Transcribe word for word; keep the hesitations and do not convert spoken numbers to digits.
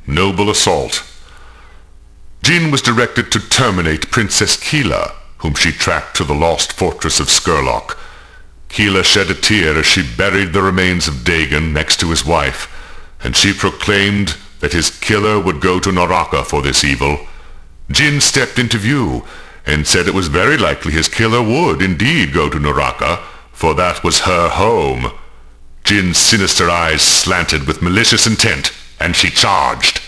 Noble assault. Jin was directed to terminate Princess Keela, whom she tracked to the lost fortress of Skurlock. Keela shed a tear as she buried the remains of Dagon next to his wife, and she proclaimed that his killer would go to Naraka for this evil. Jin stepped into view and said it was very likely his killer would indeed go to Naraka, for that was her home. Jin's sinister eyes slanted with malicious intent, and she charged.